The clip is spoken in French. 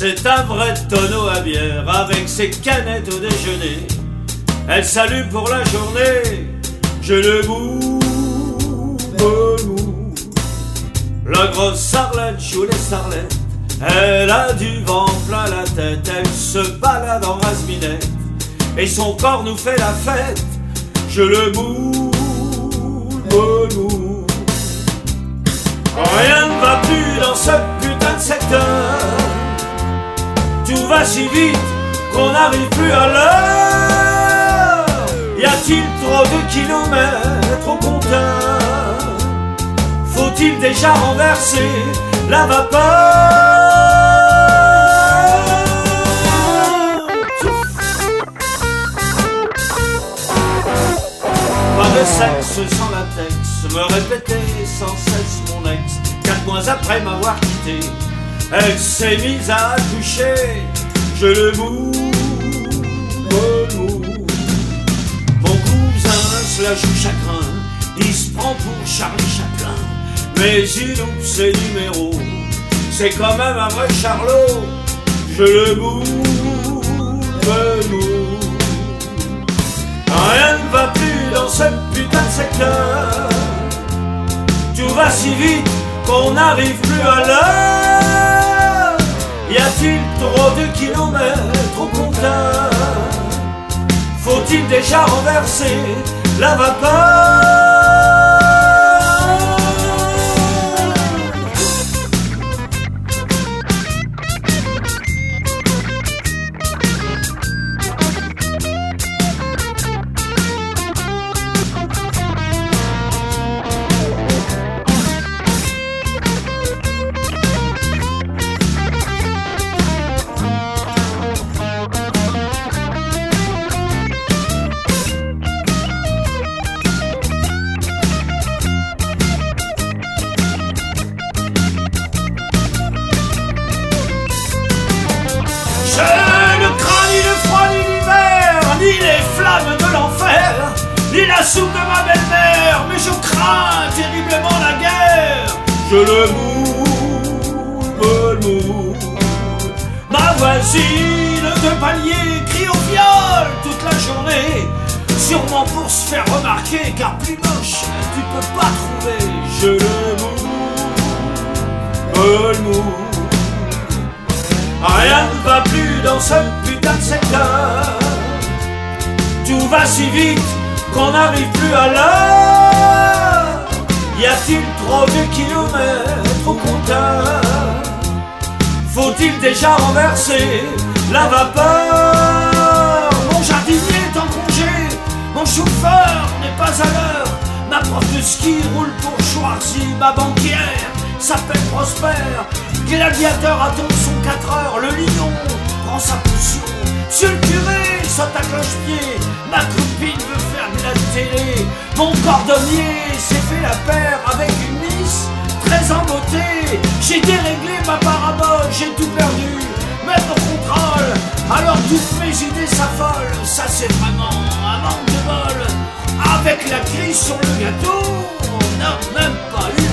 C'est un vrai tonneau à bière avec ses canettes au déjeuner. Elle s'allume pour la journée, je le mou. La grosse sarlette joue les starlettes, elle a du vent plein la tête, elle se balade en rase-minette, et son corps nous fait la fête, je le mou. Rien ne va plus dans ce putain de secteur, tout va si vite qu'on n'arrive plus à l'heure. Y a-t-il trop de kilomètres au compteur? Faut-il déjà renverser la vapeur? Pas de sexe sans latex, me répétait sans cesse mon ex. 4 mois après m'avoir quitté, elle s'est mise à accoucher, je le mou. Mon cousin se la joue chagrin, il se prend pour Charlie Chaplin, mais il loupe ses numéros, c'est quand même un vrai charlot, je le mou. Rien ne va plus dans ce putain de secteur, tout va si vite qu'on n'arrive plus à l'heure. Y a-t-il trop de kilomètres au compteur? Faut-il déjà renverser la vapeur? Ni les flammes de l'enfer, ni la soupe de ma belle-mère, mais je crains terriblement la guerre. Je le mou. Ma voisine de palier crie au viol toute la journée, sûrement pour se faire remarquer, car plus moche tu peux pas trouver. Je le mou. Rien ne va plus dans ce putain de secteur, tout va si vite qu'on n'arrive plus à l'heure. Y a-t-il trop de kilomètres au compteur? Faut-il déjà renverser la vapeur? Mon jardinier est en congé, mon chauffeur n'est pas à l'heure, ma prof de ski roule pour Schwarzy, ma banquière s'appelle Prosper, Gladiateur attend son 4 heures, le lion prend sa potion, monsieur le curé saute à cloche-pied, ma copine veut faire de la télé, mon cordonnier s'est fait la paire avec une miss très en beauté, j'ai déréglé ma parabole, j'ai tout perdu, même au contrôle, alors toutes mes idées s'affolent, ça c'est vraiment un manque de bol, avec la crise sur le gâteau, on n'a même pas eu